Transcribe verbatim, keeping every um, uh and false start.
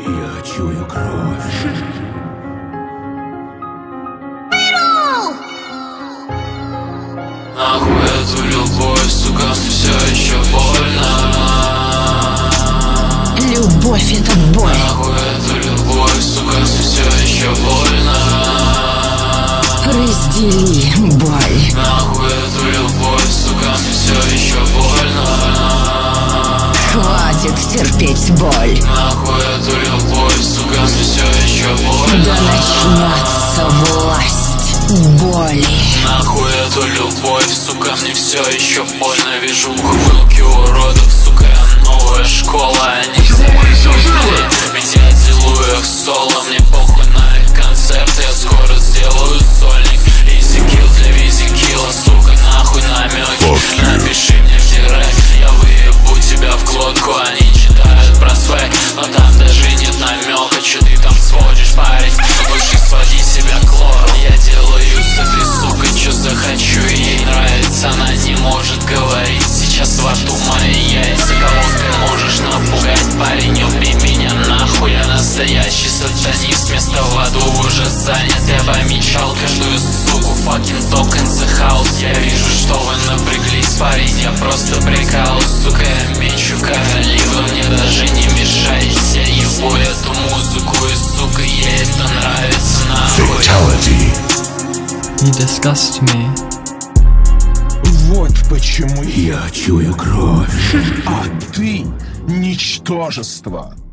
Я чую кровь. Нахуй эту любовь, сука, все еще больно. Любовь — это боль. Нахуй эту любовь, сука, все еще больно. Раздели боль. Нахуй эту любовь, сука, все еще больно. Хватит терпеть боль. Нахуй эту любовь, сука, все еще больно. Да начнется власть боли. Нахуй эту любовь, сука, мне все еще больно. Вижу ухмылки уродов, сука, новая школа. Они забыли, ведь я целую их соло. Мне похуй на их концерты, я скоро сделаю сольник. Изи килл для визи килла, сука, нахуй намеки. Напиши мне в директ, я выебу тебя в глотку. Они читают про свек, но там даже нет намека. Че ты там сводишь, парень? Лучше своди себя к лору. Я делаю с этой сукой, че захочу, и ей нравится. Она не может говорить, сейчас во рту мои яйца. Кого ты можешь напугать, парень, убей меня нахуй. Я настоящий сатанист, место в аду уже занят. Я помечал каждую суку, fucking dog in the house. Я вижу, что вы напряглись, парень, я просто прикалываюсь. Сука, я мечу в короли, вы мне даже не мешаете. Я ебу эту музыку, и сука, ей это нравится нахуй. Fatality. You disgust me. Вот почему Я чую кровь. а ты ничтожество.